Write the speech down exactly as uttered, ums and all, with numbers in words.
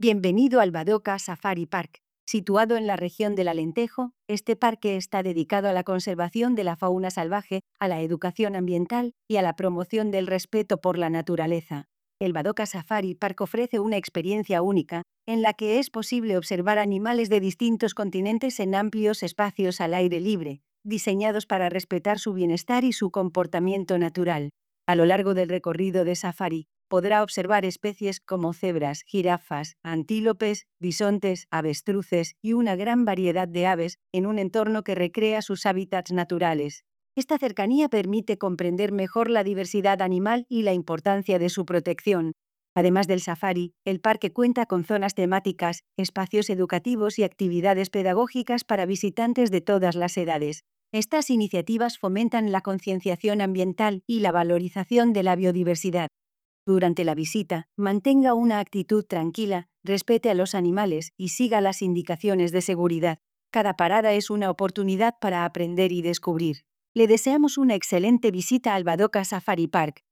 Bienvenido al Badoca Safari Park. Situado en la región del Alentejo, este parque está dedicado a la conservación de la fauna salvaje, a la educación ambiental y a la promoción del respeto por la naturaleza. El Badoca Safari Park ofrece una experiencia única, en la que es posible observar animales de distintos continentes en amplios espacios al aire libre, diseñados para respetar su bienestar y su comportamiento natural. A lo largo del recorrido de safari, podrá observar especies como cebras, jirafas, antílopes, bisontes, avestruces y una gran variedad de aves en un entorno que recrea sus hábitats naturales. Esta cercanía permite comprender mejor la diversidad animal y la importancia de su protección. Además del safari, el parque cuenta con zonas temáticas, espacios educativos y actividades pedagógicas para visitantes de todas las edades. Estas iniciativas fomentan la concienciación ambiental y la valorización de la biodiversidad. Durante la visita, mantenga una actitud tranquila, respete a los animales y siga las indicaciones de seguridad. Cada parada es una oportunidad para aprender y descubrir. Le deseamos una excelente visita al Badoca Safari Park.